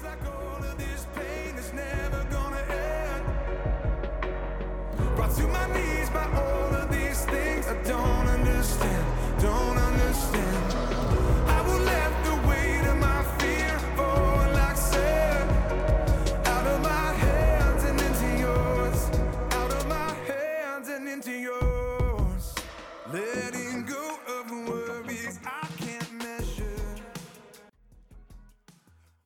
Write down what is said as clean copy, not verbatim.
like all of this pain is never gonna end. Brought to my knees by all of these things I don't understand, don't understand. I will let the weight of my fear fall like sand, out of my hands and into yours, out of my hands and into yours. Let it